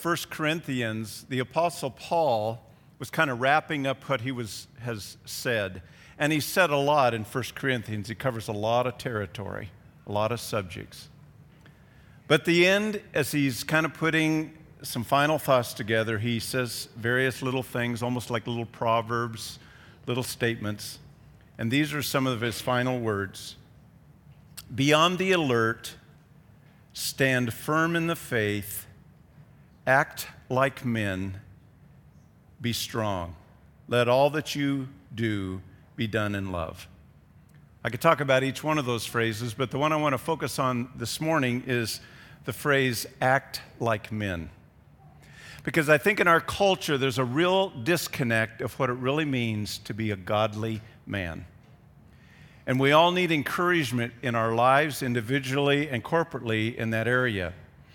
1 Corinthians, the Apostle Paul was kind of wrapping up what he has said. And he said a lot in 1 Corinthians. He covers a lot of territory, a lot of subjects. But at the end, as he's kind of putting some final thoughts together, he says various little things, almost like little proverbs, little statements. And these are some of his final words. Be on the alert, stand firm in the faith, act like men, be strong. Let all that you do be done in love. I could talk about each one of those phrases, but the one I want to focus on this morning is the phrase, act like men. Because I think in our culture, there's a real disconnect of what it really means to be a godly man. And we all need encouragement in our lives, individually and corporately, in that area.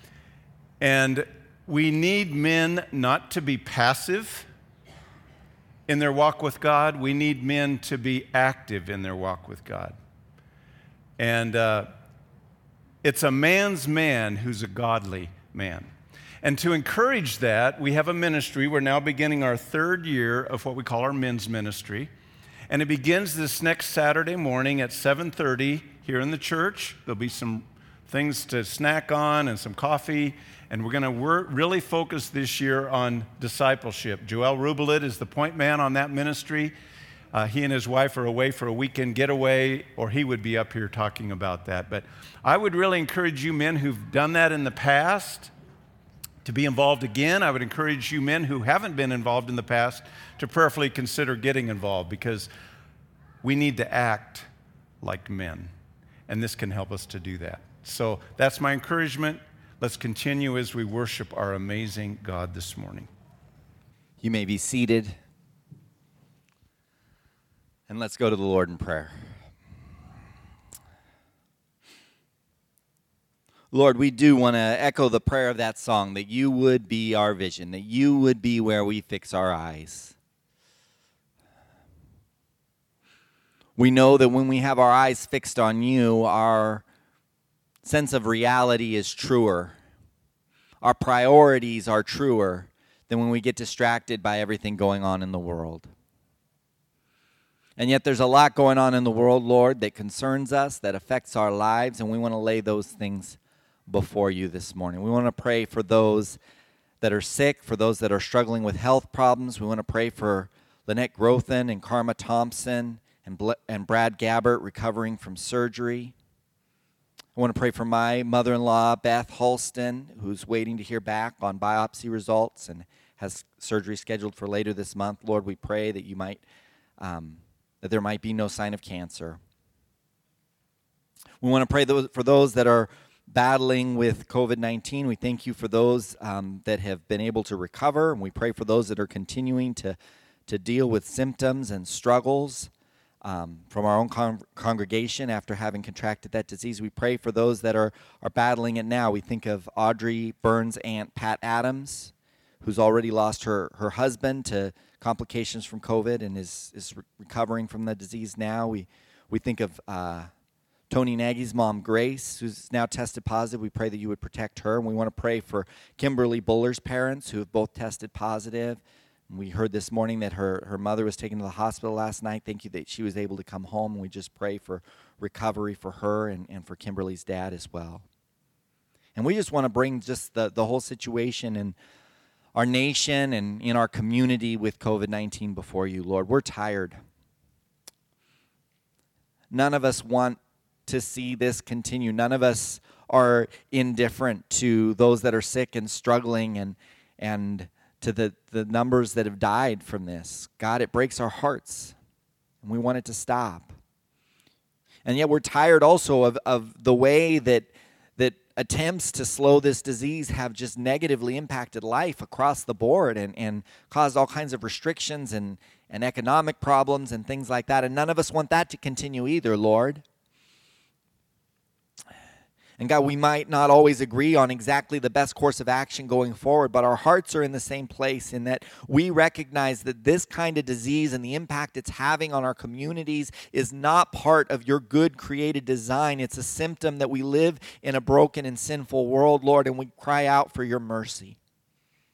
And we need men not to be passive in their walk with God. We need men to be active in their walk with God. And it's a man's man who's a godly man. And to encourage that, we have a ministry. We're now beginning our third year of what we call our men's ministry. And it begins this next Saturday morning at 7:30 here in the church. There'll be some things to snack on and some coffee. And we're going to really focus this year on discipleship. Joel Rubelit is the point man on that ministry. He and his wife are away for a weekend getaway, or he would be up here talking about that. But I would really encourage you men who've done that in the past to be involved again. I would encourage you men who haven't been involved in the past to prayerfully consider getting involved, because we need to act like men, and this can help us to do that. So that's my encouragement. Let's continue as we worship our amazing God this morning. You may be seated, and let's go to the Lord in prayer. Lord, we do want to echo the prayer of that song, that you would be our vision, that you would be where we fix our eyes. We know that when we have our eyes fixed on you, our sense of reality is truer. Our priorities are truer than when we get distracted by everything going on in the world. And yet there's a lot going on in the world, Lord, that concerns us, that affects our lives, and we want to lay those things before you this morning. We want to pray for those that are sick, for those that are struggling with health problems. We want to pray for Lynette Grothin and Karma Thompson and Brad Gabbert recovering from surgery. I want to pray for my mother-in-law, Beth Halston, who's waiting to hear back on biopsy results and has surgery scheduled for later this month. Lord, we pray that you might, that there might be no sign of cancer. We want to pray for those that are battling with COVID-19. We thank you for those that have been able to recover, and we pray for those that are continuing to deal with symptoms and struggles from our own congregation after having contracted that disease. We pray for those that are battling it now. We think of Audrey Burns' aunt, Pat Adams, who's already lost her husband to complications from COVID and is recovering from the disease now. We think of Tony Nagy's mom, Grace, who's now tested positive. We pray that you would protect her. And we want to pray for Kimberly Buller's parents, who have both tested positive. We heard this morning that her mother was taken to the hospital last night. Thank you that she was able to come home. And we just pray for recovery for her and for Kimberly's dad as well. And we just want to bring just the whole situation in our nation and in our community with COVID-19 before you, Lord. We're tired. None of us want to see this continue. None of us are indifferent to those that are sick and struggling and to the numbers that have died from this. God, it breaks our hearts, and we want it to stop. And yet we're tired also of the way that attempts to slow this disease have just negatively impacted life across the board and caused all kinds of restrictions and economic problems and things like that. And none of us want that to continue either, Lord. And God, we might not always agree on exactly the best course of action going forward, but our hearts are in the same place in that we recognize that this kind of disease and the impact it's having on our communities is not part of your good created design. It's a symptom that we live in a broken and sinful world, Lord, and we cry out for your mercy.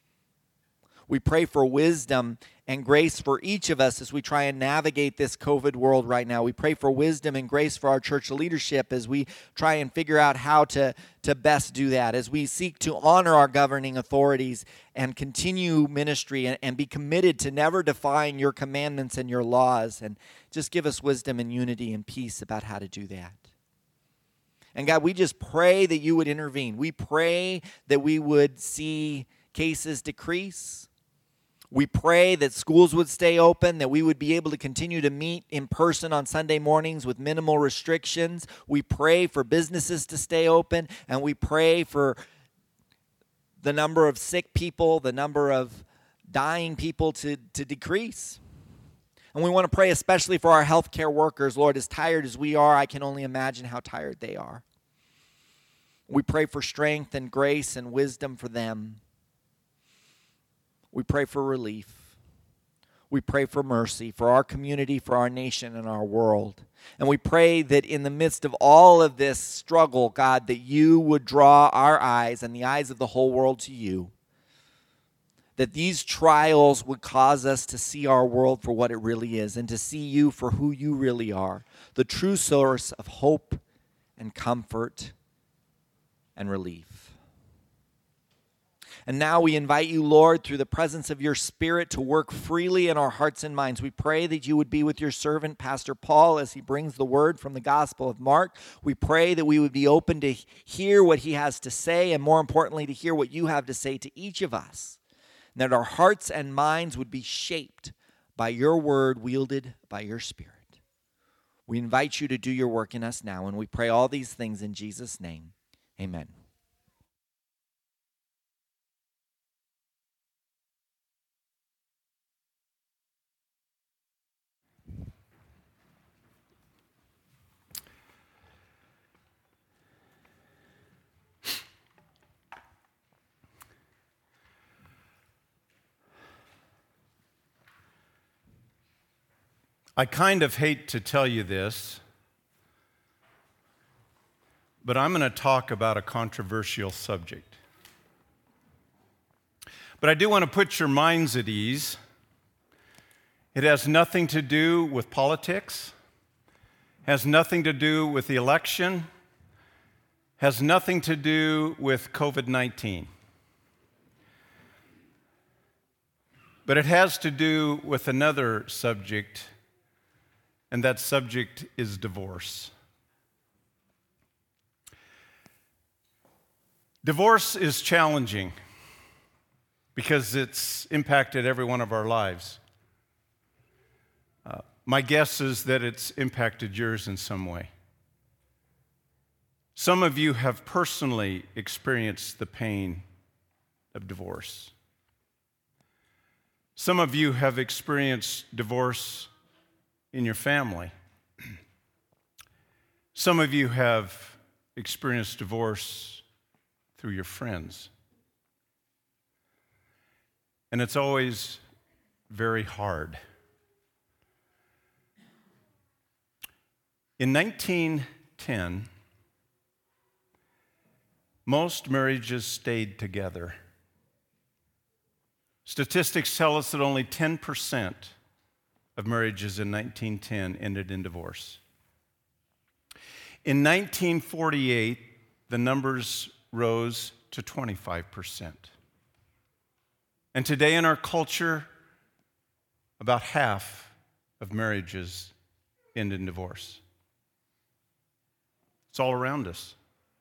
We pray for wisdom and grace for each of us as we try and navigate this COVID world right now. We pray for wisdom and grace for our church leadership as we try and figure out how to best do that, as we seek to honor our governing authorities and continue ministry and be committed to never defying your commandments and your laws. And just give us wisdom and unity and peace about how to do that. And God, we just pray that you would intervene. We pray that we would see cases decrease. We pray that schools would stay open, that we would be able to continue to meet in person on Sunday mornings with minimal restrictions. We pray for businesses to stay open, and we pray for the number of sick people, the number of dying people to decrease. And we want to pray especially for our healthcare workers. Lord, as tired as we are, I can only imagine how tired they are. We pray for strength and grace and wisdom for them. We pray for relief. We pray for mercy for our community, for our nation, and our world. And we pray that in the midst of all of this struggle, God, that you would draw our eyes and the eyes of the whole world to you. That these trials would cause us to see our world for what it really is and to see you for who you really are, the true source of hope and comfort and relief. And now we invite you, Lord, through the presence of your Spirit to work freely in our hearts and minds. We pray that you would be with your servant, Pastor Paul, as he brings the word from the Gospel of Mark. We pray that we would be open to hear what he has to say, and more importantly, to hear what you have to say to each of us. And that our hearts and minds would be shaped by your word, wielded by your Spirit. We invite you to do your work in us now, and we pray all these things in Jesus' name. Amen. I kind of hate to tell you this, but I'm going to talk about a controversial subject. But I do want to put your minds at ease. It has nothing to do with politics, has nothing to do with the election, has nothing to do with COVID-19. But it has to do with another subject, and that subject is divorce. Divorce is challenging because it's impacted every one of our lives. My guess is that it's impacted yours in some way. Some of you have personally experienced the pain of divorce. Some of you have experienced divorce in your family. Some of you have experienced divorce through your friends. And it's always very hard. In 1910, most marriages stayed together. Statistics tell us that only 10% of marriages in 1910 ended in divorce. In 1948, the numbers rose to 25%. And today in our culture, about half of marriages end in divorce. It's all around us.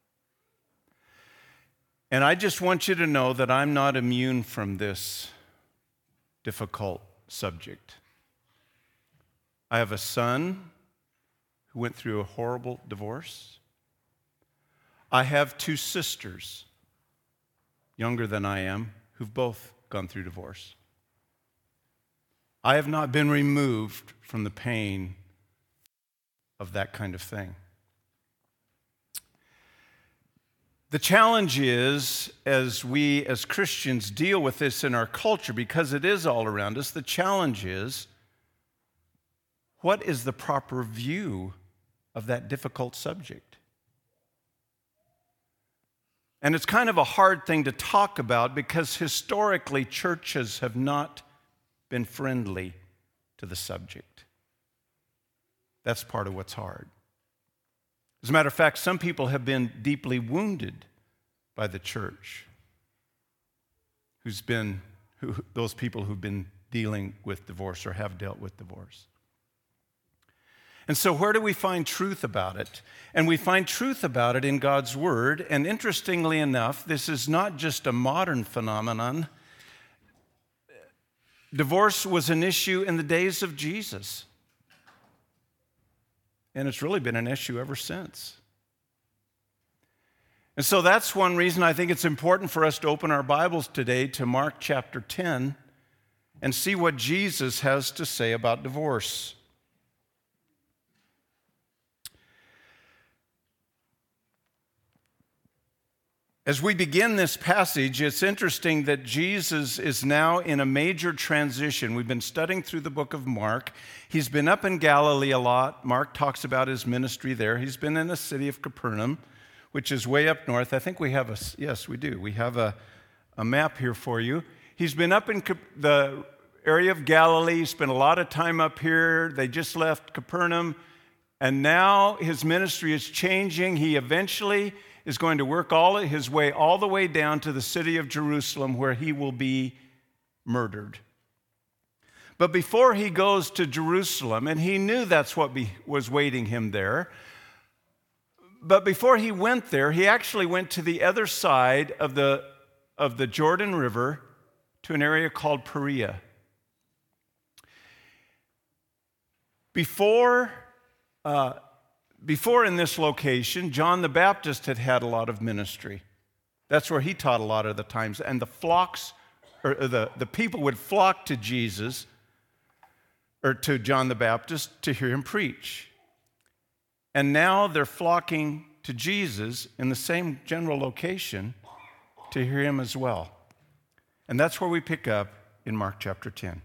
And I just want you to know that I'm not immune from this difficult subject. I have a son who went through a horrible divorce. I have two sisters, younger than I am, who've both gone through divorce. I have not been removed from the pain of that kind of thing. The challenge is, as we as Christians deal with this in our culture, because it is all around us, the challenge is, what is the proper view of that difficult subject? And it's kind of a hard thing to talk about because historically churches have not been friendly to the subject. That's part of what's hard. As a matter of fact, some people have been deeply wounded by the church. Those people who've been dealing with divorce or have dealt with divorce. And so where do we find truth about it? And we find truth about it in God's Word. And interestingly enough, this is not just a modern phenomenon. Divorce was an issue in the days of Jesus. And it's really been an issue ever since. And so that's one reason I think it's important for us to open our Bibles today to Mark chapter 10 and see what Jesus has to say about divorce. As we begin this passage, it's interesting that Jesus is now in a major transition. We've been studying through the book of Mark. He's been up in Galilee a lot. Mark talks about his ministry there. He's been in the city of Capernaum, which is way up north. I think we have yes, we do. We have a map here for you. He's been up in the area of Galilee. He spent a lot of time up here. They just left Capernaum. And now his ministry is changing. He eventually is going to work his way all the way down to the city of Jerusalem where he will be murdered. But before he goes to Jerusalem, and he knew that's what was waiting him there, but before he went there, he actually went to the other side of the Jordan River to an area called Perea. Before in this location, John the Baptist had a lot of ministry. That's where he taught a lot of the times. And the flocks, or the people would flock to Jesus, or to John the Baptist, to hear him preach. And now they're flocking to Jesus in the same general location to hear him as well. And that's where we pick up in Mark chapter 10.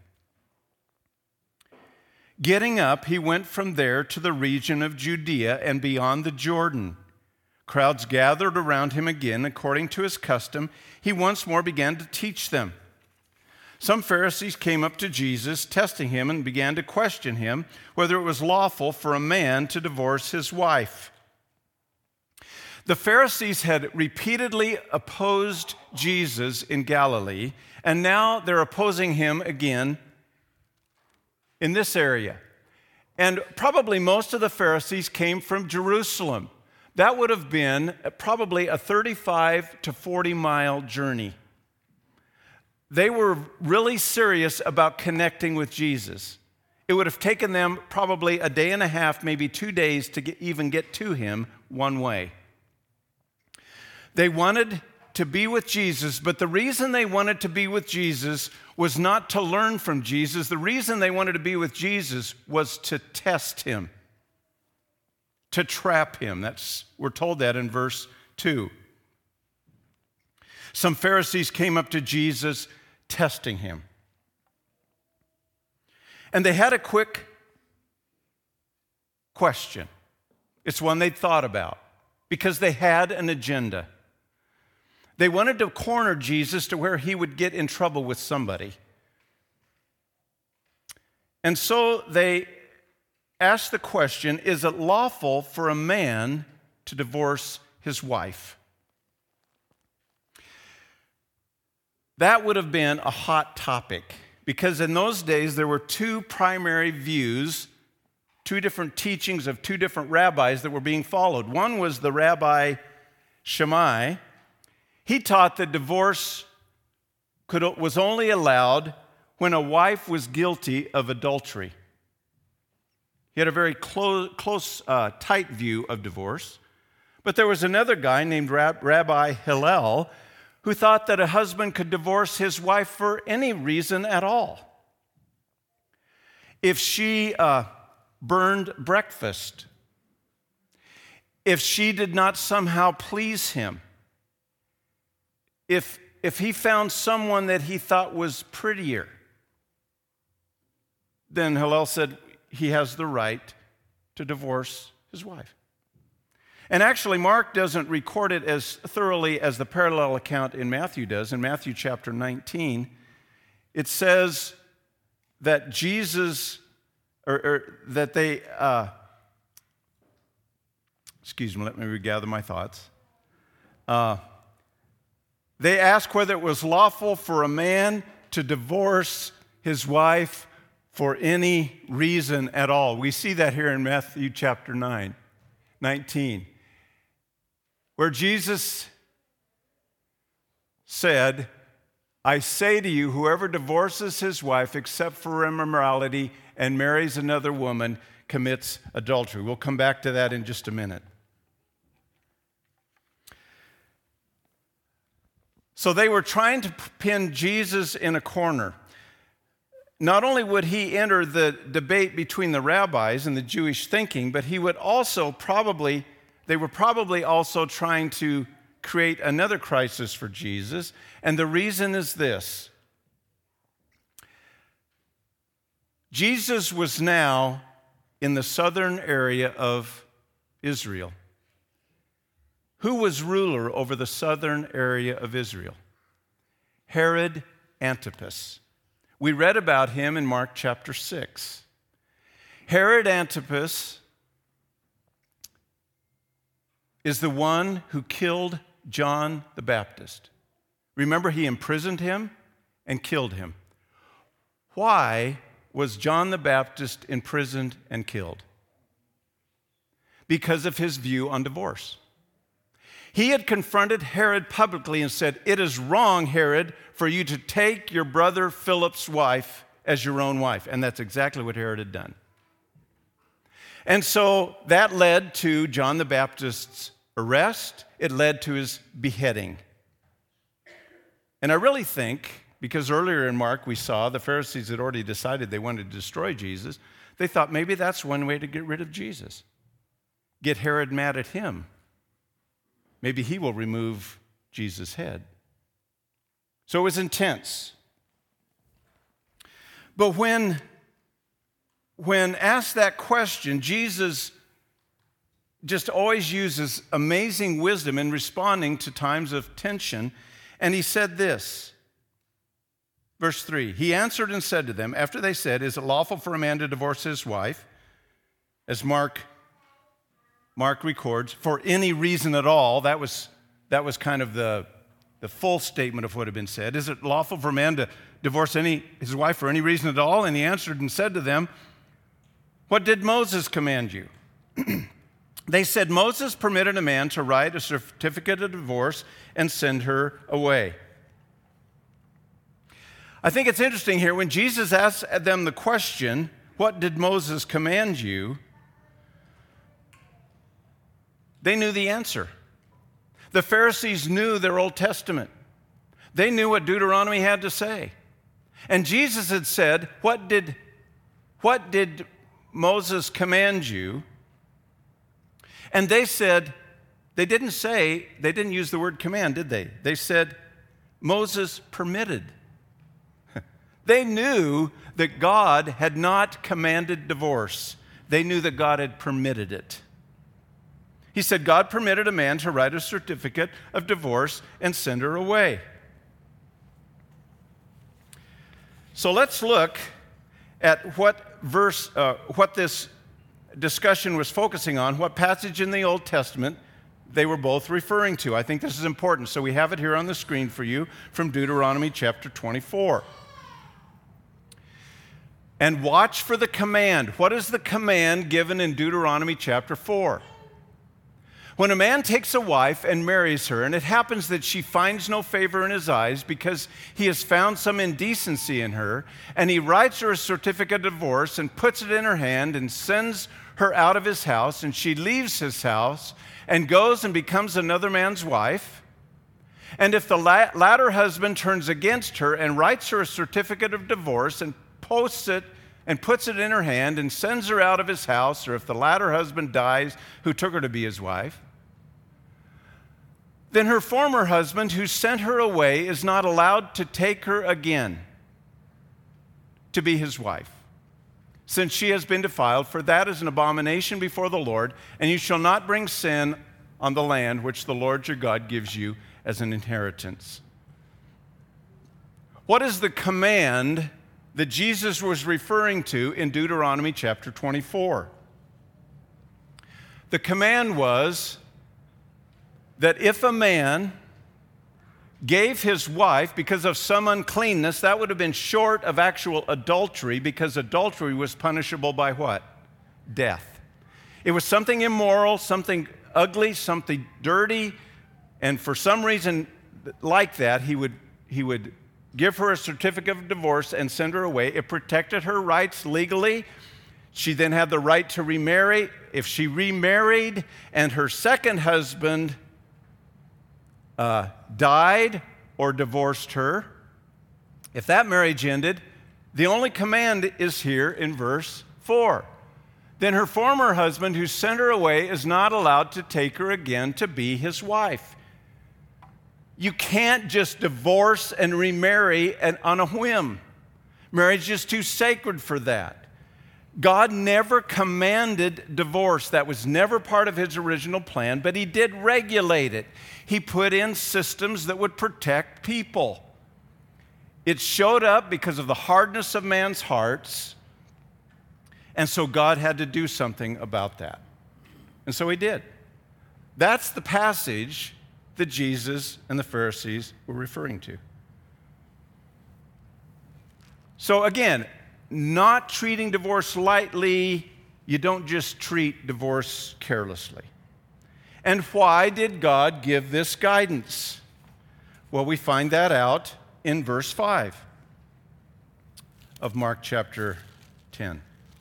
Getting up, he went from there to the region of Judea and beyond the Jordan. Crowds gathered around him again. According to his custom, he once more began to teach them. Some Pharisees came up to Jesus, testing him, and began to question him whether it was lawful for a man to divorce his wife. The Pharisees had repeatedly opposed Jesus in Galilee, and now they're opposing him again in this area. And probably most of the Pharisees came from Jerusalem. That would have been probably a 35 to 40 mile journey. They were really serious about connecting with Jesus. It would have taken them probably a day and a half, maybe 2 days to even get to him one way. They wanted to be with Jesus, but the reason they wanted to be with Jesus was not to learn from Jesus. The reason they wanted to be with Jesus was to test him, to trap him. We're told that in verse 2. Some Pharisees came up to Jesus, testing him. And they had a quick question. It's one they'd thought about because they had an agenda. They wanted to corner Jesus to where he would get in trouble with somebody. And so they asked the question, is it lawful for a man to divorce his wife? That would have been a hot topic because in those days there were two primary views, two different teachings of two different rabbis that were being followed. One was the Rabbi Shammai. He taught that divorce was only allowed when a wife was guilty of adultery. He had a very close, tight view of divorce. But there was another guy named Rabbi Hillel who thought that a husband could divorce his wife for any reason at all. If she burned breakfast, if she did not somehow please him, if he found someone that he thought was prettier, then Hillel said he has the right to divorce his wife. And actually, Mark doesn't record it as thoroughly as the parallel account in Matthew does. In Matthew chapter 19, it says that Jesus, or that they, excuse me, let me regather my thoughts. They asked whether it was lawful for a man to divorce his wife for any reason at all. We see that here in Matthew chapter 19, where Jesus said, I say to you, whoever divorces his wife except for immorality and marries another woman commits adultery. We'll come back to that in just a minute. So they were trying to pin Jesus in a corner. Not only would he enter the debate between the rabbis and the Jewish thinking, but he would also they were probably also trying to create another crisis for Jesus. And the reason is this. Jesus was now in the southern area of Israel. Who was ruler over the southern area of Israel? Herod Antipas. We read about him in Mark chapter 6. Herod Antipas is the one who killed John the Baptist. Remember, he imprisoned him and killed him. Why was John the Baptist imprisoned and killed? Because of his view on divorce. He had confronted Herod publicly and said, it is wrong, Herod, for you to take your brother Philip's wife as your own wife. And that's exactly what Herod had done. And so that led to John the Baptist's arrest. It led to his beheading. And I really think, because earlier in Mark we saw the Pharisees had already decided they wanted to destroy Jesus, they thought maybe that's one way to get rid of Jesus. Get Herod mad at him. Maybe he will remove Jesus' head. So it was intense. But when asked that question, Jesus just always uses amazing wisdom in responding to times of tension. And he said this, verse 3, he answered and said to them, after they said, is it lawful for a man to divorce his wife? As Mark records, for any reason at all. That was kind of the full statement of what had been said. Is it lawful for a man to divorce his wife for any reason at all? And he answered and said to them, what did Moses command you? They said, Moses permitted a man to write a certificate of divorce and send her away. I think it's interesting here, when Jesus asked them the question, what did Moses command you? They knew the answer. The Pharisees knew their Old Testament. They knew what Deuteronomy had to say. And Jesus had said, what did Moses command you? And they said, they didn't use the word command, did they? They said, Moses permitted. They knew that God had not commanded divorce. They knew that God had permitted it. He said, God permitted a man to write a certificate of divorce and send her away. So let's look at what this discussion was focusing on, what passage in the Old Testament they were both referring to. I think this is important. So we have it here on the screen for you from Deuteronomy chapter 24. And watch for the command. What is the command given in Deuteronomy chapter 4? When a man takes a wife and marries her, and it happens that she finds no favor in his eyes because he has found some indecency in her, and he writes her a certificate of divorce and puts it in her hand and sends her out of his house, and she leaves his house and goes and becomes another man's wife, and if the latter husband turns against her and writes her a certificate of divorce and posts it and puts it in her hand and sends her out of his house, or if the latter husband dies who took her to be his wife, then her former husband who sent her away is not allowed to take her again to be his wife, since she has been defiled, for that is an abomination before the Lord, and you shall not bring sin on the land which the Lord your God gives you as an inheritance. What is the command that Jesus was referring to in Deuteronomy chapter 24? The command was that if a man gave his wife because of some uncleanness, that would have been short of actual adultery, because adultery was punishable by what? Death. It was something immoral, something ugly, something dirty, and for some reason like that, he would give her a certificate of divorce and send her away. It protected her rights legally. She then had the right to remarry. If she remarried and her second husband died or divorced her, if that marriage ended, the only command is here in verse 4. Then her former husband who sent her away is not allowed to take her again to be his wife. You can't just divorce and remarry on a whim. Marriage is too sacred for that. God never commanded divorce. That was never part of his original plan, but he did regulate it. He put in systems that would protect people. It showed up because of the hardness of man's hearts, and so God had to do something about that. And so he did. That's the passage that Jesus and the Pharisees were referring to. So again, not treating divorce lightly. You don't just treat divorce carelessly. And why did God give this guidance? Well, we find that out in verse 5 of Mark chapter 10.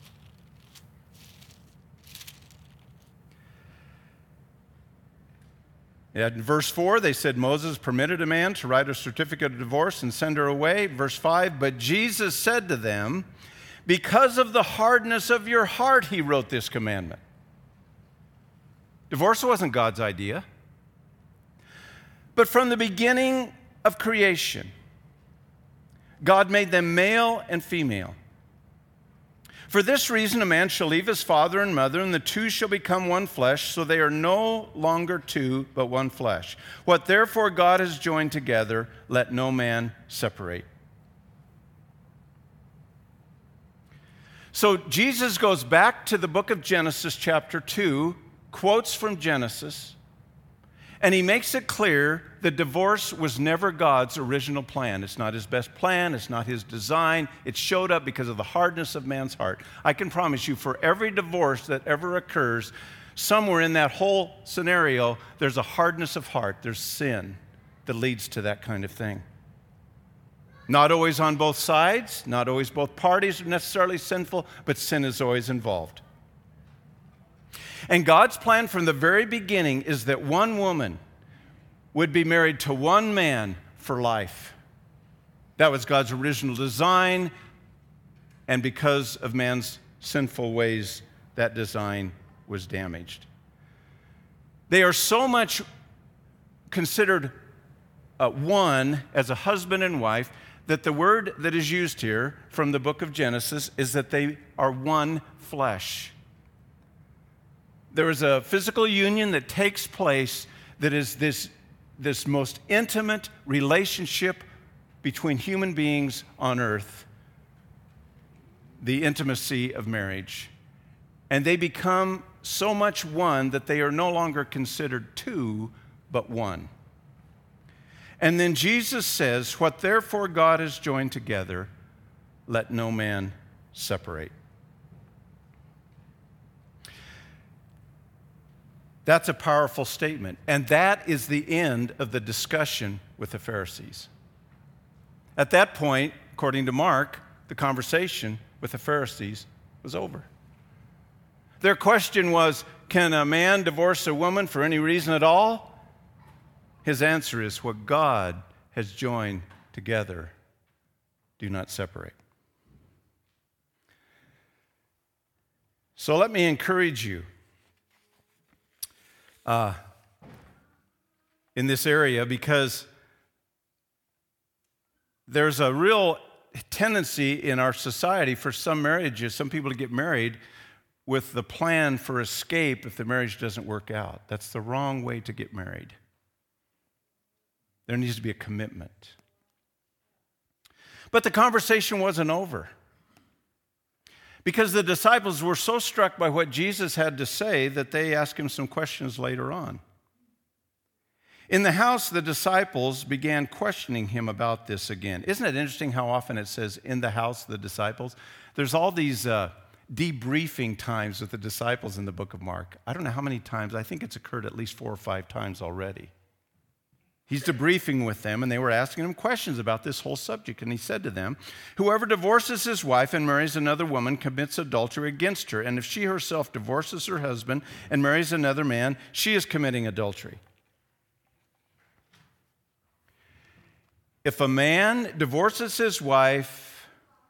In verse 4, they said Moses permitted a man to write a certificate of divorce and send her away. Verse 5, but Jesus said to them, because of the hardness of your heart, he wrote this commandment. Divorce wasn't God's idea. But from the beginning of creation, God made them male and female. For this reason, a man shall leave his father and mother, and the two shall become one flesh, so they are no longer two, but one flesh. What therefore God has joined together, let no man separate. So Jesus goes back to the book of Genesis, chapter 2, quotes from Genesis, and he makes it clear that divorce was never God's original plan. It's not his best plan. It's not his design. It showed up because of the hardness of man's heart. I can promise you, for every divorce that ever occurs, somewhere in that whole scenario, there's a hardness of heart. There's sin that leads to that kind of thing. Not always on both sides, not always both parties are necessarily sinful, but sin is always involved. And God's plan from the very beginning is that one woman would be married to one man for life. That was God's original design, and because of man's sinful ways, that design was damaged. They are so much considered one as a husband and wife that the word that is used here from the book of Genesis is that they are one flesh. There is a physical union that takes place that is this most intimate relationship between human beings on earth, the intimacy of marriage. And they become so much one that they are no longer considered two, but one. And then Jesus says, what therefore God has joined together, let no man separate. That's a powerful statement. And that is the end of the discussion with the Pharisees. At that point, according to Mark, the conversation with the Pharisees was over. Their question was, can a man divorce a woman for any reason at all? His answer is, what God has joined together, do not separate. So let me encourage you in this area, because there's a real tendency in our society for some marriages, some people to get married with the plan for escape if the marriage doesn't work out. That's the wrong way to get married. There needs to be a commitment. But the conversation wasn't over, because the disciples were so struck by what Jesus had to say that they asked him some questions later on. In the house, the disciples began questioning him about this again. Isn't it interesting how often it says, in the house, the disciples? There's all these debriefing times with the disciples in the book of Mark. I don't know how many times. I think it's occurred at least 4 or 5 times already. He's debriefing with them, and they were asking him questions about this whole subject. And he said to them, whoever divorces his wife and marries another woman commits adultery against her. And if she herself divorces her husband and marries another man, she is committing adultery. If a man divorces his wife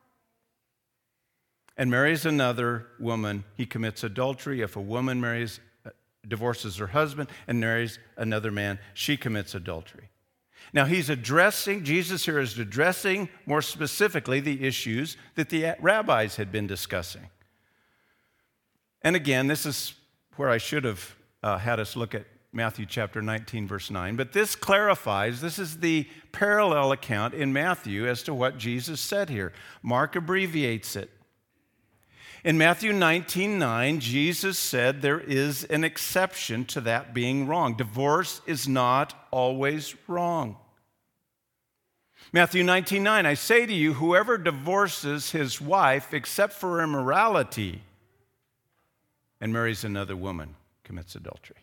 and marries another woman, he commits adultery. If a woman divorces her husband and marries another man, she commits adultery. Now Jesus here is addressing more specifically the issues that the rabbis had been discussing. And again, this is where I should have had us look at Matthew chapter 19, verse 9. But this clarifies, this is the parallel account in Matthew as to what Jesus said here. Mark abbreviates it. In Matthew 19:9, Jesus said there is an exception to that being wrong. Divorce is not always wrong. Matthew 19:9, I say to you, whoever divorces his wife except for immorality and marries another woman commits adultery.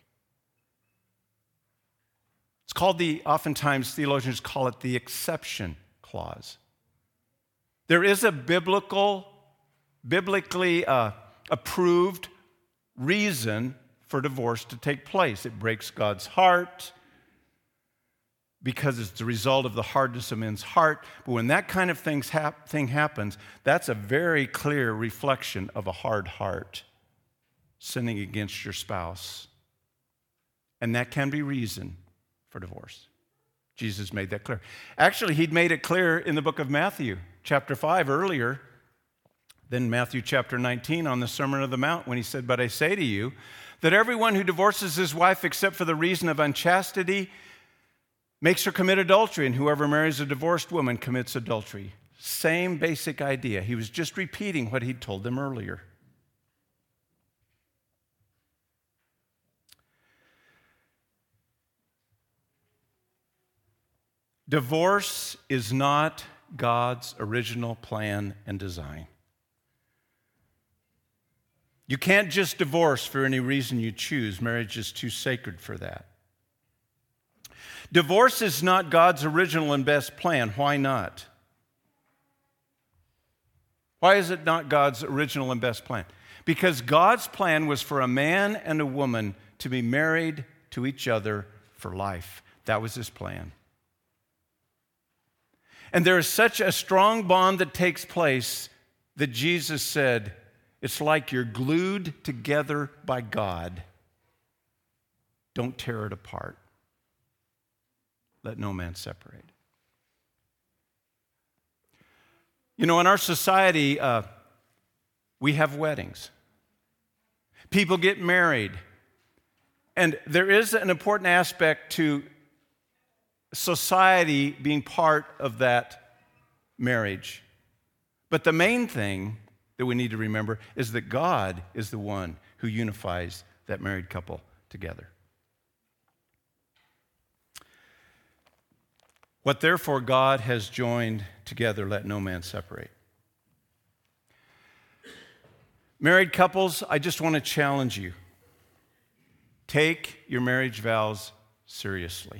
It's called oftentimes theologians call it the exception clause. There is a biblically approved reason for divorce to take place. It breaks God's heart because it's the result of the hardness of men's heart. But when that kind of thing happens, that's a very clear reflection of a hard heart, sinning against your spouse. And that can be reason for divorce. Jesus made that clear. Actually, he'd made it clear in the book of Matthew, chapter 5, earlier than Matthew chapter 19 on the Sermon on the Mount, when he said, but I say to you that everyone who divorces his wife except for the reason of unchastity makes her commit adultery, and whoever marries a divorced woman commits adultery. Same basic idea. He was just repeating what he'd told them earlier. Divorce is not God's original plan and design. You can't just divorce for any reason you choose. Marriage is too sacred for that. Divorce is not God's original and best plan. Why not? Why is it not God's original and best plan? Because God's plan was for a man and a woman to be married to each other for life. That was his plan. And there is such a strong bond that takes place that Jesus said, it's like you're glued together by God. Don't tear it apart. Let no man separate. You know, in our society, we have weddings. People get married. And there is an important aspect to society being part of that marriage. But the main thing that we need to remember is that God is the one who unifies that married couple together. What therefore God has joined together, let no man separate. Married couples, I just want to challenge you. Take your marriage vows seriously.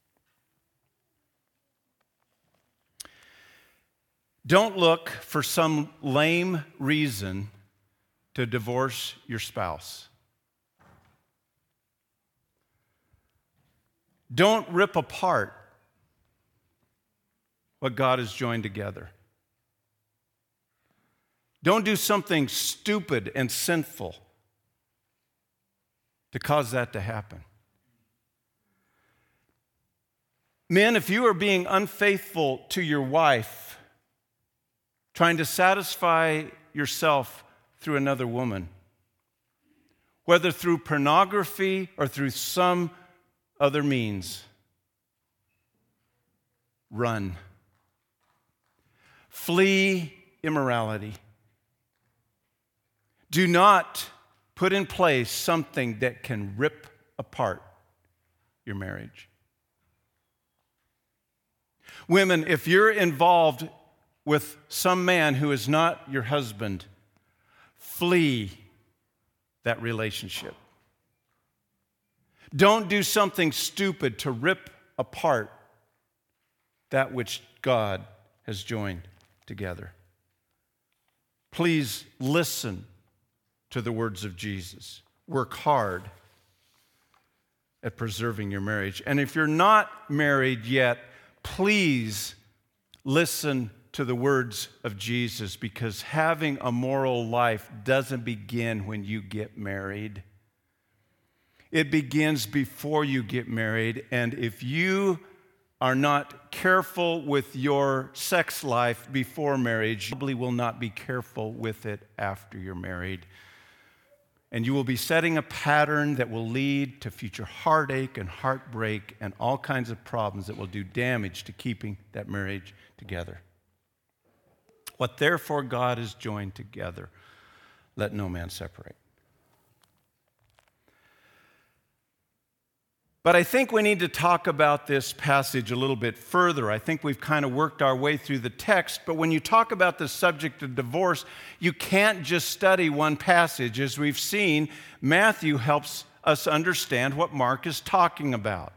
Don't look for some lame reason to divorce your spouse. Don't rip apart what God has joined together. Don't do something stupid and sinful to cause that to happen. Men, if you are being unfaithful to your wife, trying to satisfy yourself through another woman, whether through pornography or through some other means, run. Flee immorality. Do not put in place something that can rip apart your marriage. Women, if you're involved with some man who is not your husband, flee that relationship. Don't do something stupid to rip apart that which God has joined together. Please listen to the words of Jesus. Work hard at preserving your marriage. And if you're not married yet, please listen to the words of Jesus, because having a moral life doesn't begin when you get married. It begins before you get married, and if you are not careful with your sex life before marriage, you probably will not be careful with it after you're married. And you will be setting a pattern that will lead to future heartache and heartbreak and all kinds of problems that will do damage to keeping that marriage together. What therefore God has joined together, let no man separate. But I think we need to talk about this passage a little bit further. I think we've kind of worked our way through the text, but when you talk about the subject of divorce, you can't just study one passage. As we've seen, Matthew helps us understand what Mark is talking about.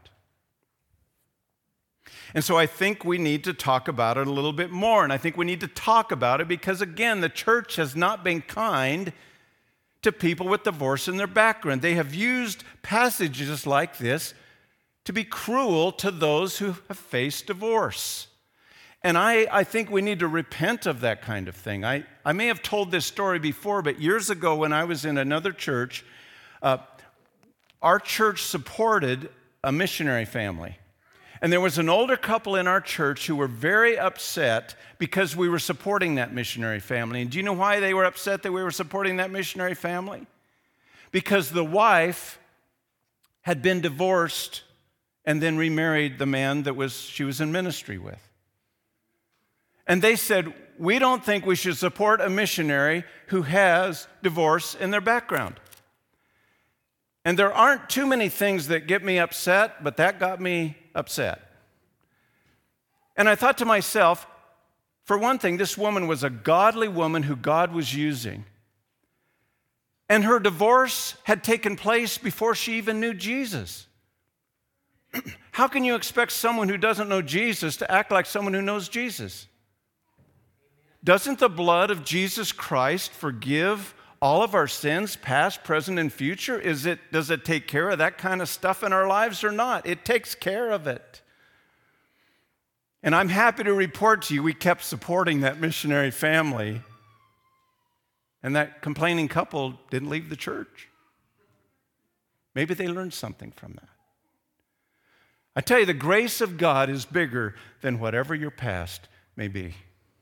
And so I think we need to talk about it a little bit more, and I think we need to talk about it because, again, the church has not been kind to people with divorce in their background. They have used passages like this to be cruel to those who have faced divorce. And I think we need to repent of that kind of thing. I may have told this story before, but years ago when I was in another church, our church supported a missionary family. And there was an older couple in our church who were very upset because we were supporting that missionary family. And do you know why they were upset that we were supporting that missionary family? Because the wife had been divorced and then remarried the man that she was in ministry with. And they said, we don't think we should support a missionary who has divorce in their background. And there aren't too many things that get me upset, but that got me upset. And I thought to myself, for one thing, this woman was a godly woman who God was using. And her divorce had taken place before she even knew Jesus. How can you expect someone who doesn't know Jesus to act like someone who knows Jesus? Doesn't the blood of Jesus Christ forgive all of our sins, past, present, and future? Does it take care of that kind of stuff in our lives or not? It takes care of it. And I'm happy to report to you, we kept supporting that missionary family, and that complaining couple didn't leave the church. Maybe they learned something from that. I tell you, the grace of God is bigger than whatever your past may be.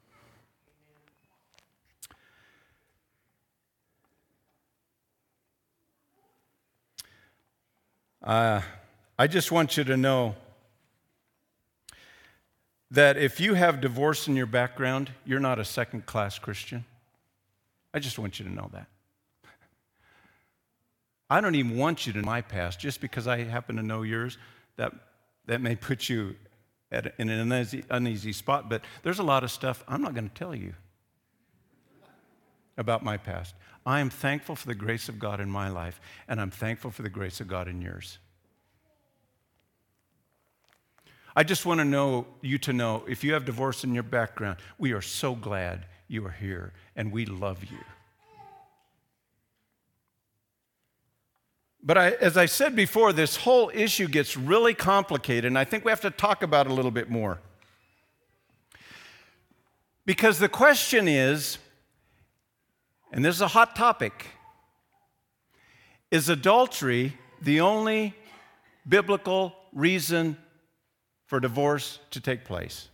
I just want you to know that if you have divorce in your background, you're not a second-class Christian. I just want you to know that. I don't even want you to know my past. Just because I happen to know yours, that may put you in an uneasy spot, but there's a lot of stuff I'm not going to tell you about my past. I am thankful for the grace of God in my life, and I'm thankful for the grace of God in yours. I just want you to know, if you have divorce in your background, we are so glad you are here, and we love you. But as I said before, this whole issue gets really complicated, and I think we have to talk about it a little bit more. Because the question is, and this is a hot topic, is adultery the only biblical reason for divorce to take place?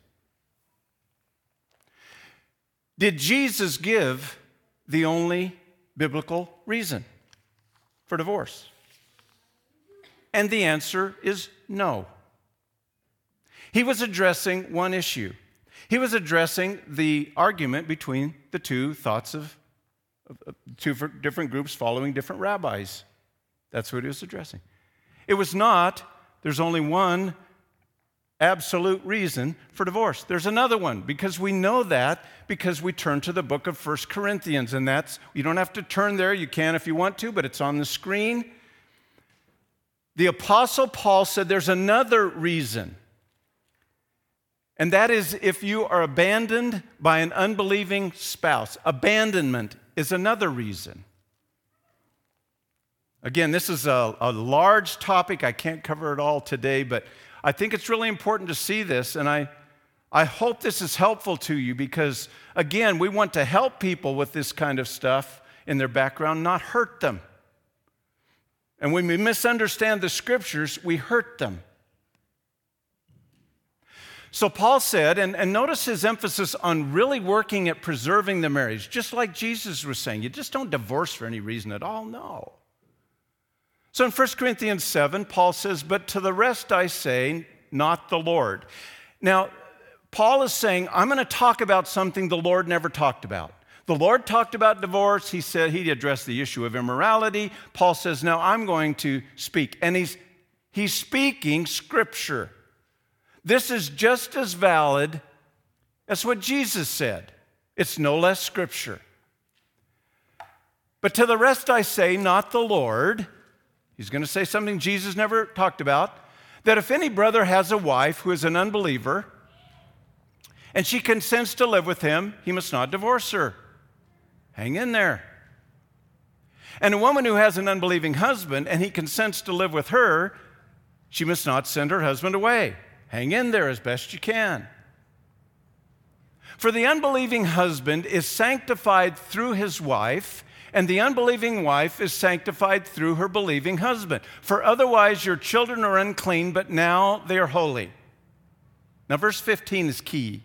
Did Jesus give the only biblical reason? for divorce? And the answer is no. He was addressing one issue. He was addressing the argument between the two thoughts of two different groups following different rabbis. That's what he was addressing. It was not, there's only one absolute reason for divorce. There's another one, because we know that because we turn to the book of 1 Corinthians, and that's, you don't have to turn there, you can if you want to, but it's on the screen. The Apostle Paul said there's another reason, and that is if you are abandoned by an unbelieving spouse. Abandonment is another reason. Again, this is a large topic. I can't cover it all today, but I think it's really important to see this, and I hope this is helpful to you because, again, we want to help people with this kind of stuff in their background, not hurt them. And when we misunderstand the Scriptures, we hurt them. So Paul said, and notice his emphasis on really working at preserving the marriage, just like Jesus was saying. You just don't divorce for any reason at all, no. So in 1 Corinthians 7, Paul says, but to the rest I say, not the Lord. Now, Paul is saying, I'm going to talk about something the Lord never talked about. The Lord talked about divorce. He said he addressed the issue of immorality. Paul says, now I'm going to speak. And he's speaking Scripture. This is just as valid as what Jesus said. It's no less Scripture. But to the rest I say, not the Lord. He's going to say something Jesus never talked about, that if any brother has a wife who is an unbeliever, and she consents to live with him, he must not divorce her. Hang in there. And a woman who has an unbelieving husband, and he consents to live with her, she must not send her husband away. Hang in there as best you can. For the unbelieving husband is sanctified through his wife, and the unbelieving wife is sanctified through her believing husband. For otherwise your children are unclean, but now they are holy. Now verse 15 is key.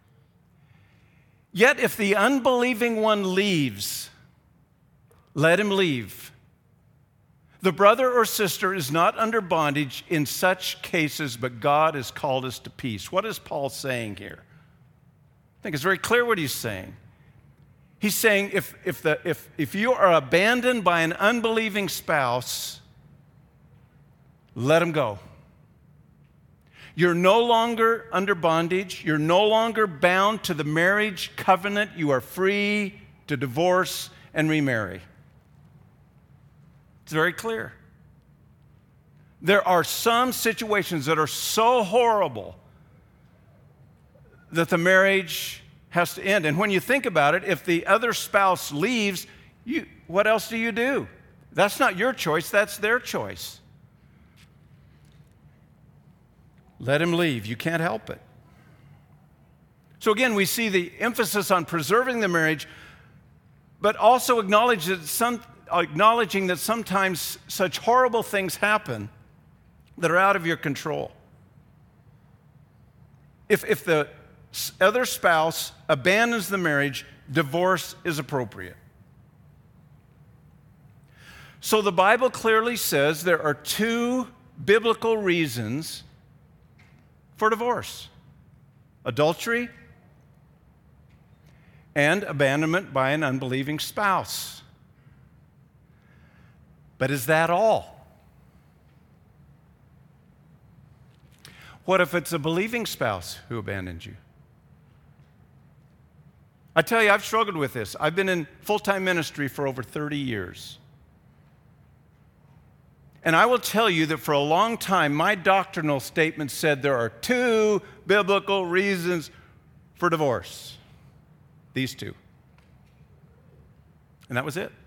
Yet if the unbelieving one leaves, let him leave. The brother or sister is not under bondage in such cases, but God has called us to peace. What is Paul saying here? I think it's very clear what he's saying. He's saying if you are abandoned by an unbelieving spouse, let him go. You're no longer under bondage. You're no longer bound to the marriage covenant. You are free to divorce and remarry. It's very clear. There are some situations that are so horrible that the marriage has to end. And when you think about it, if the other spouse leaves, what else do you do? That's not your choice, that's their choice. Let him leave. You can't help it. So again, we see the emphasis on preserving the marriage, but also acknowledging that sometimes such horrible things happen that are out of your control. If the other spouse abandons the marriage, divorce is appropriate. So the Bible clearly says there are two biblical reasons for divorce: adultery and abandonment by an unbelieving spouse. But is that all? What if it's a believing spouse who abandons you? I tell you, I've struggled with this. I've been in full-time ministry for over 30 years. And I will tell you that for a long time, my doctrinal statement said there are two biblical reasons for divorce. These two. And that was it.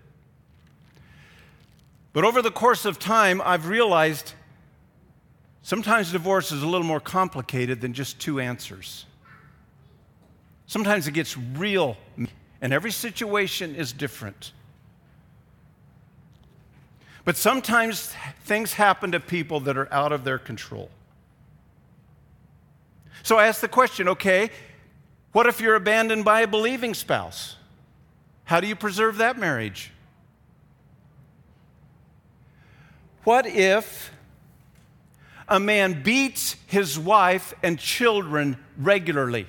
But over the course of time, I've realized sometimes divorce is a little more complicated than just two answers. Sometimes it gets real, and every situation is different. But sometimes things happen to people that are out of their control. So I ask the question, okay, what if you're abandoned by a believing spouse? How do you preserve that marriage? What if a man beats his wife and children regularly?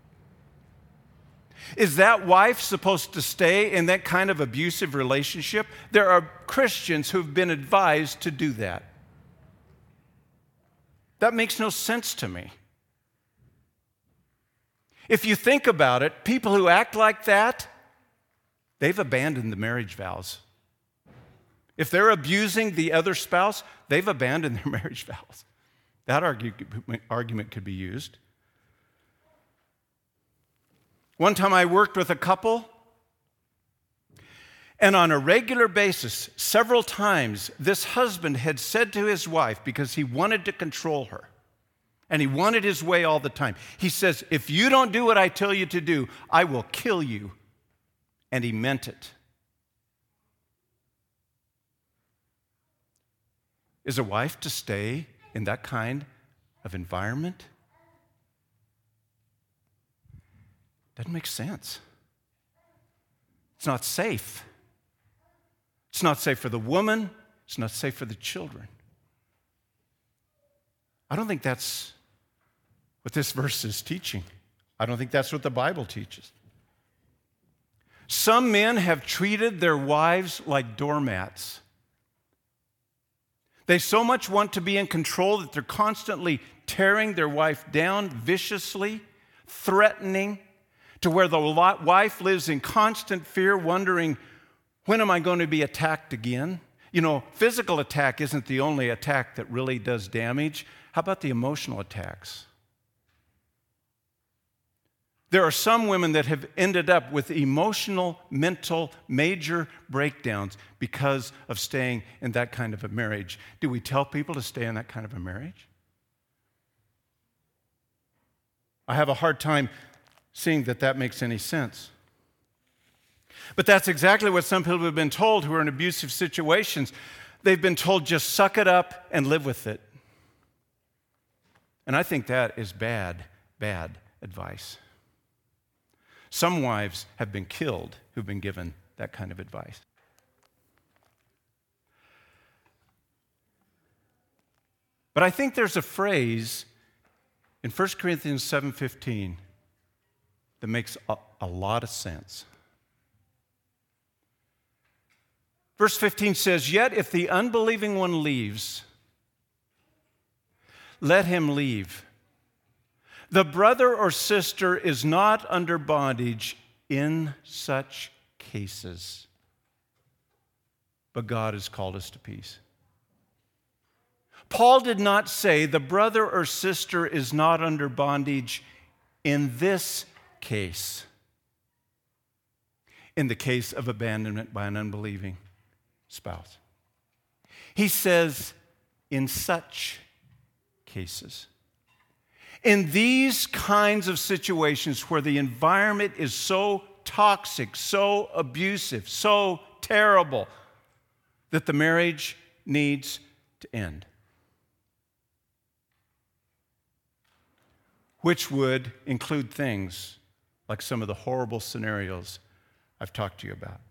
Is that wife supposed to stay in that kind of abusive relationship? There are Christians who've been advised to do that. That makes no sense to me. If you think about it, people who act like that, they've abandoned the marriage vows. If they're abusing the other spouse, they've abandoned their marriage vows. That argument could be used. One time I worked with a couple, and on a regular basis, several times, this husband had said to his wife, because he wanted to control her, and he wanted his way all the time, he says, "If you don't do what I tell you to do, I will kill you." And he meant it. Is a wife to stay in that kind of environment? Doesn't make sense. It's not safe. It's not safe for the woman. It's not safe for the children. I don't think that's what this verse is teaching. I don't think that's what the Bible teaches. Some men have treated their wives like doormats. They so much want to be in control that they're constantly tearing their wife down viciously, threatening, to where the wife lives in constant fear, wondering, when am I going to be attacked again? You know, physical attack isn't the only attack that really does damage. How about the emotional attacks? There are some women that have ended up with emotional, mental, major breakdowns because of staying in that kind of a marriage. Do we tell people to stay in that kind of a marriage? I have a hard time seeing that makes any sense. But that's exactly what some people have been told who are in abusive situations. They've been told, just suck it up and live with it. And I think that is bad advice. Some wives have been killed who've been given that kind of advice. But I think there's a phrase in 1 Corinthians 7:15 that makes a lot of sense. Verse 15 says, "Yet if the unbelieving one leaves, let him leave. The brother or sister is not under bondage in such cases, but God has called us to peace." Paul did not say the brother or sister is not under bondage in this case, in the case of abandonment by an unbelieving spouse. He says, in such cases. In these kinds of situations where the environment is so toxic, so abusive, so terrible, that the marriage needs to end. Which would include things like some of the horrible scenarios I've talked to you about.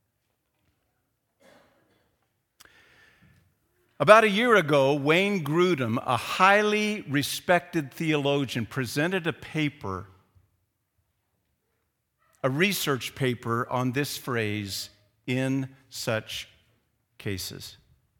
About a year ago, Wayne Grudem, a highly respected theologian, presented a paper, a research paper on this phrase, in such cases.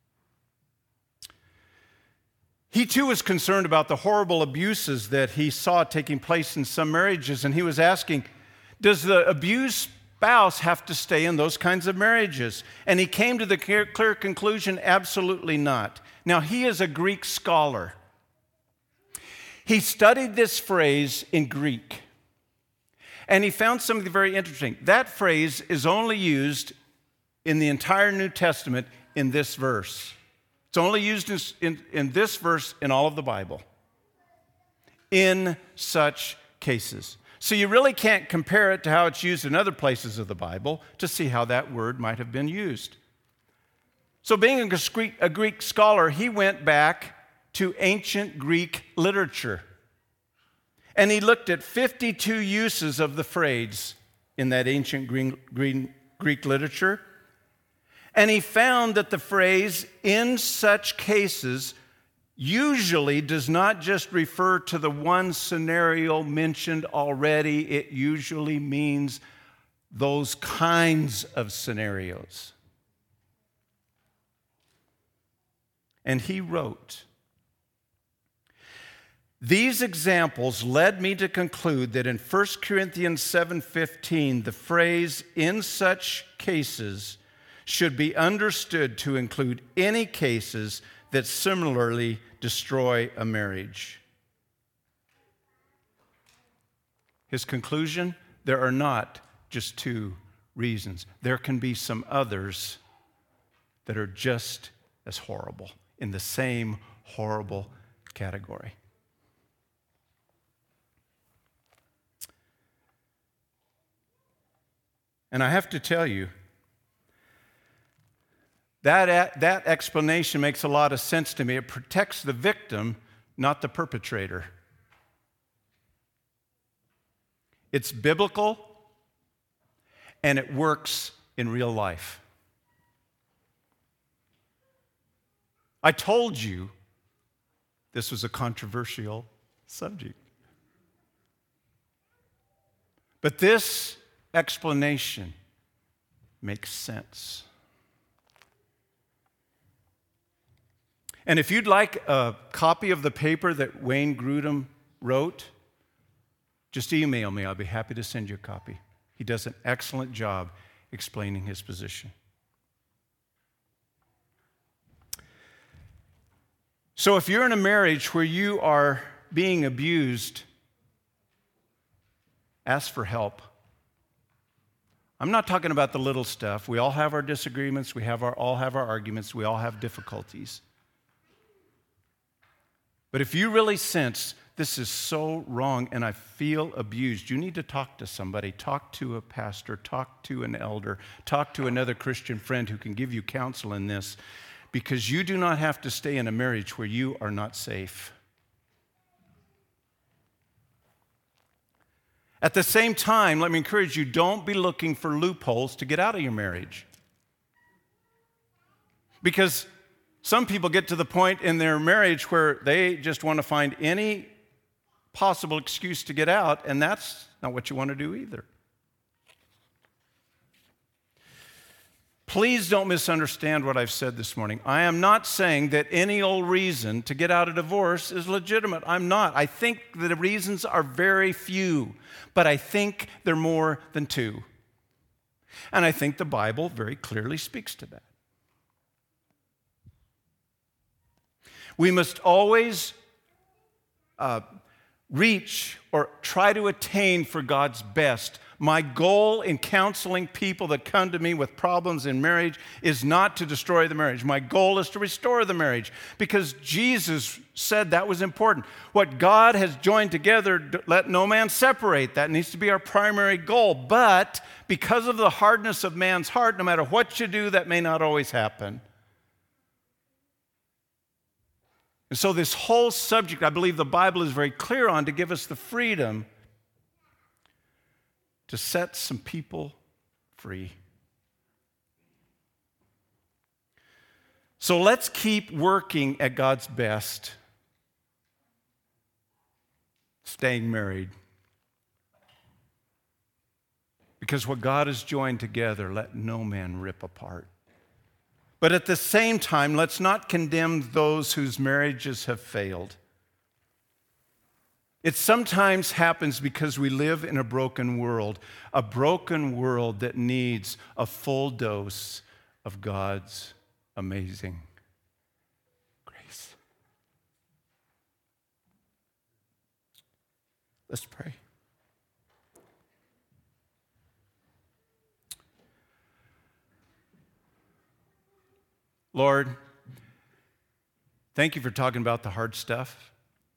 He too was concerned about the horrible abuses that he saw taking place in some marriages, and he was asking, does the abused spouse have to stay in those kinds of marriages? And he came to the clear conclusion, absolutely not. Now, he is a Greek scholar. He studied this phrase in Greek, and he found something very interesting. That phrase is only used in the entire New Testament in this verse. It's only used in this verse in all of the Bible. In such cases. So you really can't compare it to how it's used in other places of the Bible to see how that word might have been used. So being a Greek scholar, he went back to ancient Greek literature. And he looked at 52 uses of the phrase in that ancient Greek literature. And he found that the phrase, in such cases, usually does not just refer to the one scenario mentioned already. It usually means those kinds of scenarios. And he wrote, these examples led me to conclude that in 1 Corinthians 7:15, the phrase, in such cases, should be understood to include any cases that similarly destroy a marriage. His conclusion, there are not just two reasons. There can be some others that are just as horrible, in the same horrible category. And I have to tell you, that explanation makes a lot of sense to me. It protects the victim, not the perpetrator. It's biblical, and it works in real life. I told you this was a controversial subject. But this explanation makes sense. And if you'd like a copy of the paper that Wayne Grudem wrote, just email me. I'll be happy to send you a copy. He does an excellent job explaining his position. So if you're in a marriage where you are being abused, ask for help. I'm not talking about the little stuff. We all have our disagreements. We all have our arguments. We all have difficulties. But if you really sense this is so wrong and I feel abused, you need to talk to somebody. Talk to a pastor. Talk to an elder. Talk to another Christian friend who can give you counsel in this, because you do not have to stay in a marriage where you are not safe. At the same time, let me encourage you, don't be looking for loopholes to get out of your marriage. Because some people get to the point in their marriage where they just want to find any possible excuse to get out, and that's not what you want to do either. Please don't misunderstand what I've said this morning. I am not saying that any old reason to get out of divorce is legitimate. I'm not. I think the reasons are very few, but I think they're more than two. And I think the Bible very clearly speaks to that. We must always reach or try to attain for God's best. My goal in counseling people that come to me with problems in marriage is not to destroy the marriage. My goal is to restore the marriage, because Jesus said that was important. What God has joined together, let no man separate. That needs to be our primary goal. But because of the hardness of man's heart, no matter what you do, that may not always happen. And so this whole subject, I believe the Bible is very clear on, to give us the freedom to set some people free. So let's keep working at God's best, staying married. Because what God has joined together, let no man rip apart. But at the same time, let's not condemn those whose marriages have failed. It sometimes happens because we live in a broken world that needs a full dose of God's amazing grace. Let's pray. Lord, thank you for talking about the hard stuff.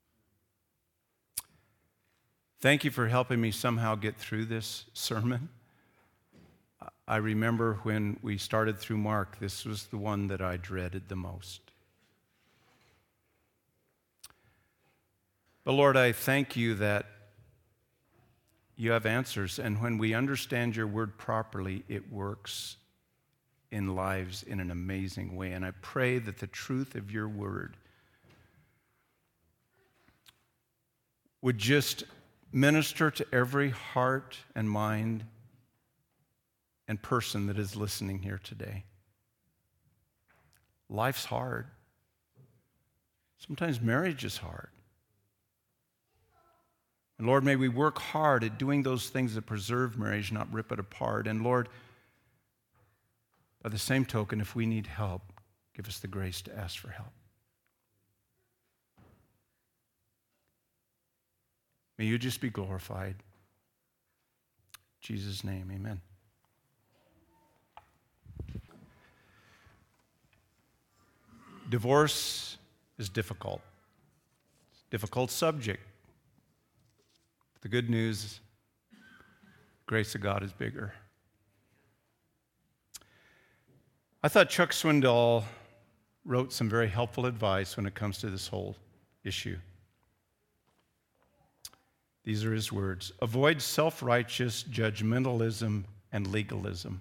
Thank you for helping me somehow get through this sermon. I remember when we started through Mark, this was the one that I dreaded the most. But Lord, I thank you that you have answers, and when we understand your word properly, it works in lives in an amazing way. And I pray that the truth of your word would just minister to every heart and mind and person that is listening here today. Life's hard. Sometimes marriage is hard. And Lord, may we work hard at doing those things that preserve marriage, not rip it apart. And Lord, by the same token, if we need help, give us the grace to ask for help. May you just be glorified. In Jesus' name, amen. Divorce is difficult. It's a difficult subject. The good news, the grace of God is bigger. I thought Chuck Swindoll wrote some very helpful advice when it comes to this whole issue. These are his words. Avoid self-righteous judgmentalism and legalism.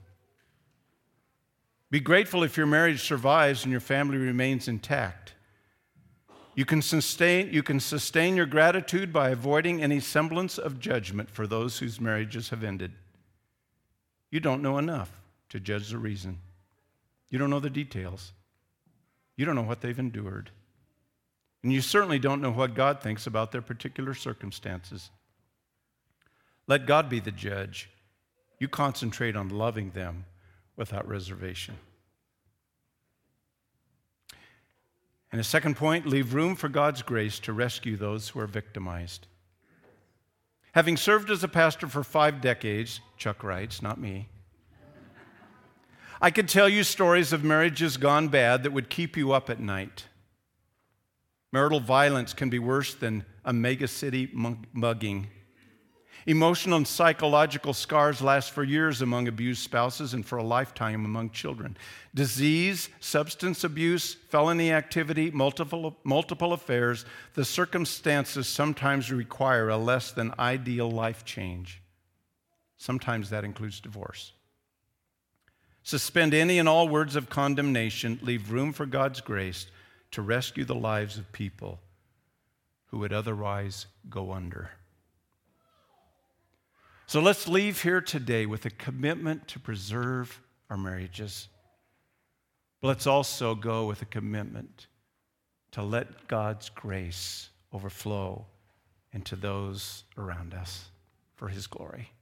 Be grateful if your marriage survives and your family remains intact. You can sustain your gratitude by avoiding any semblance of judgment for those whose marriages have ended. You don't know enough to judge the reason. You don't know the details. You don't know what they've endured. And you certainly don't know what God thinks about their particular circumstances. Let God be the judge. You concentrate on loving them without reservation. And a second point, leave room for God's grace to rescue those who are victimized. Having served as a pastor for 5 decades, Chuck writes, not me, I could tell you stories of marriages gone bad that would keep you up at night. Marital violence can be worse than a megacity mugging. Emotional and psychological scars last for years among abused spouses and for a lifetime among children. Disease, substance abuse, felony activity, multiple affairs, the circumstances sometimes require a less than ideal life change. Sometimes that includes divorce. Suspend any and all words of condemnation. Leave room for God's grace to rescue the lives of people who would otherwise go under. So let's leave here today with a commitment to preserve our marriages. But let's also go with a commitment to let God's grace overflow into those around us for His glory.